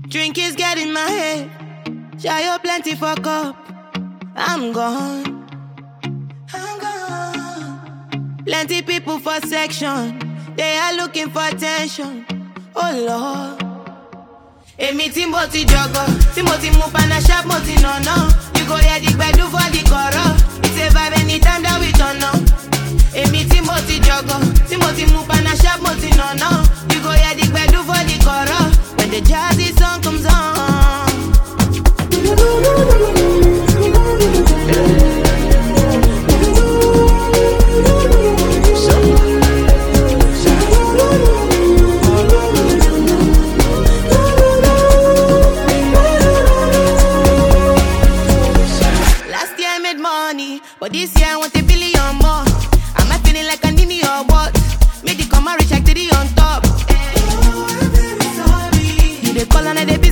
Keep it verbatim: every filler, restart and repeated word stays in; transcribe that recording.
Drink is getting my head. Shy up plenty for cup. I'm gone. I'm gone. Plenty people for section. They are looking for attention. Oh Lord. Emi tí mo ti jọgọ, tí mo ti mú pana sharp mo ti nànà. You go hear the gbedu for the kọ̀rọ̀. It's a vibe anytime that we turn up. Emi tí mo ti jọgọ, tí mo ti mú pana sharp mo ti nànà. You go hear the gbedu for the kọ̀rọ̀. When the jazzy song comes on. Last year I made money, but this year I want a billion more. Am I feeling like I need me or what? Make the comma reach like three on top. You dey call and I dey